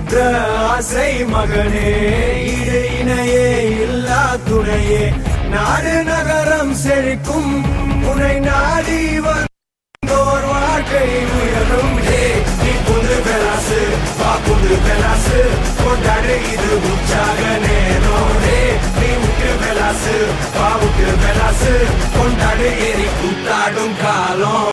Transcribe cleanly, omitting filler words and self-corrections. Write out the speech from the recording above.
பெற்ற ஆசை மகனே, இடு இணையே இல்லா துணையே, நாடு நகரம் செழிக்கும் உனை நாடி வந்தோர் வாழ்க்கை உயரும். நீ புது பெலாசு வா புது பெலாசு கொண்டாடு இது உற்சாக நேரம். நீ விட்டு பெலாசு வா விட்டு பெலாசு கொண்டாடு ஏறி கூத்தாடும் காலம்.